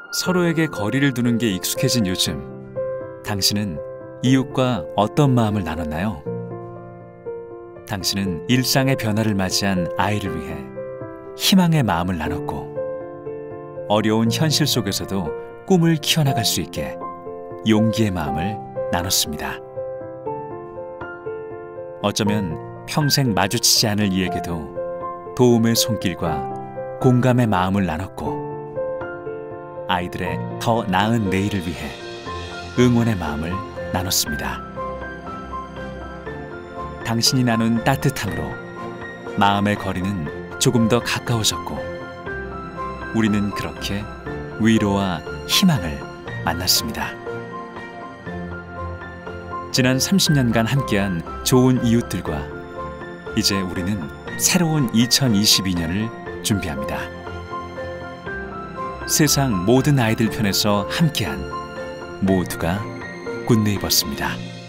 서로에게 거리를 두는 게 익숙해진 요즘, 당신은 이웃과 어떤 마음을 나눴나요? 당신은 일상의 변화를 맞이한 아이를 위해 희망의 마음을 나눴고, 어려운 현실 속에서도 꿈을 키워나갈 수 있게 용기의 마음을 나눴습니다. 어쩌면 평생 마주치지 않을 이에게도 도움의 손길과 공감의 마음을 나눴고, 아이들의 더 나은 내일을 위해 응원의 마음을 나눴습니다. 당신이 나눈 따뜻함으로 마음의 거리는 조금 더 가까워졌고, 우리는 그렇게 위로와 희망을 만났습니다. 지난 30년간 함께한 좋은 이웃들과 이제 우리는 새로운 2022년을 준비합니다. 세상 모든 아이들 편에서 함께한 모두가 굿네이버스입니다.